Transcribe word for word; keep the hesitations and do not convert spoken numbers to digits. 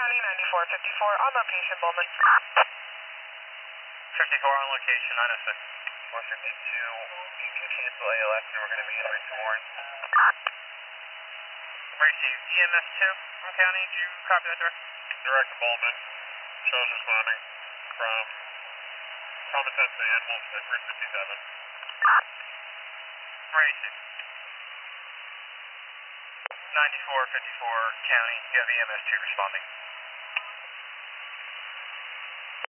County, ninety-four fifty-four, on location, Bowman. fifty-four on location, nine oh six. four fifty-two, you can cancel A L X and we're going to be in Race Warren. Received E M S two from County, do you copy that direct? Direct to Bowman, shows responding from Thomas Hudson Animals at Route fifty-seven. Racing. ninety-four fifty-four County, you have E M S two responding.